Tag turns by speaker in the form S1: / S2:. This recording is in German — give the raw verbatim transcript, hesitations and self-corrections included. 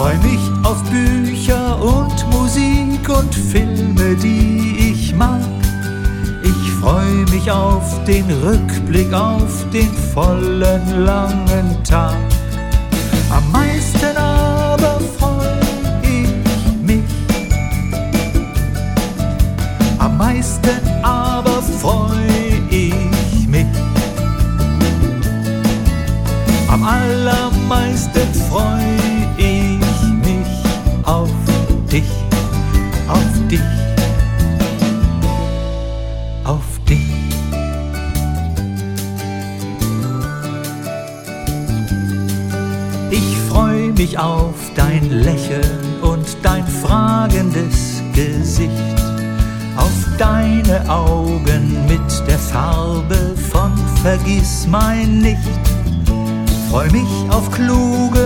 S1: Freu mich auf Bücher und Musik und Filme, die ich mag. Ich freu mich auf den Rückblick auf den vollen langen Tag. Am meisten aber freu ich mich, am meisten aber freu ich mich, am allermeisten freu ich mich auf dich, auf dich, auf dich. Ich freu mich auf dein Lächeln und dein fragendes Gesicht, auf deine Augen mit der Farbe von Vergissmeinnicht. Freu mich auf kluge